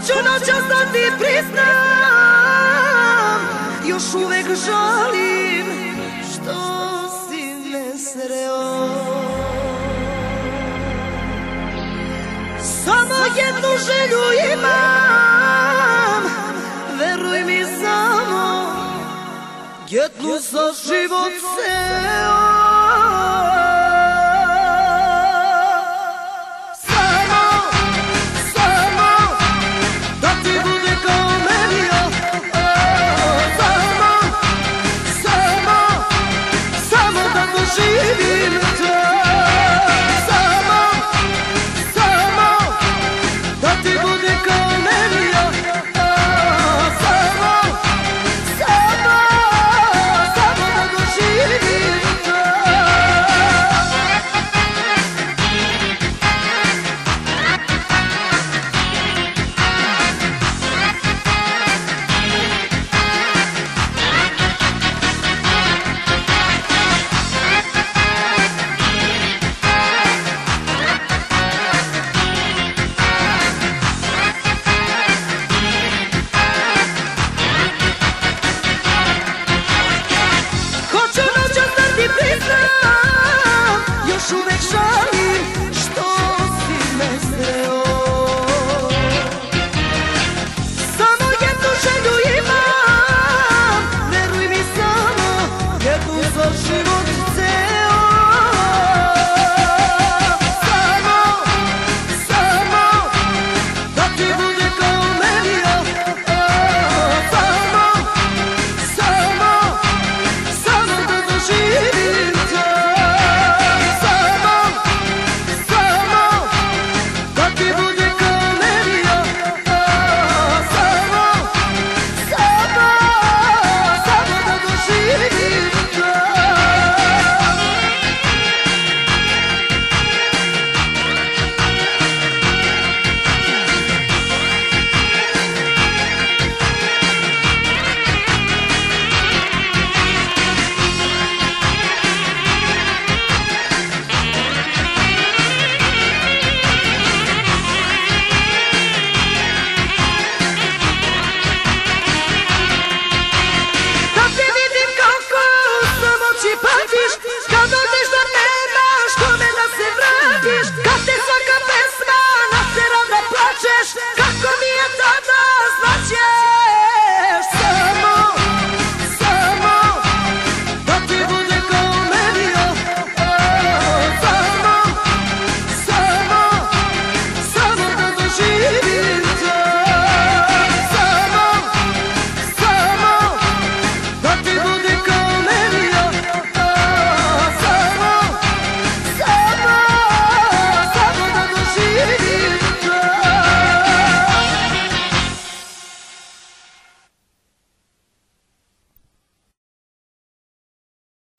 Hoću noćas da ti priznam, još uvek žalim što si me sreo. Samo jednu želju imam, veruj mi, samo jednu za život ceo. Živim to, samo da ti bude kao meni, samo da doživim to. Još uvek žalim što si me sreo. Samo jednu želju imam, veruj mi, samo jednu za život ceo. Samo da ti bude kao meni, samo da doživim to. Kad odeš da nemaš kome da se vratiš, kad te svaka pesma natera da plačeš,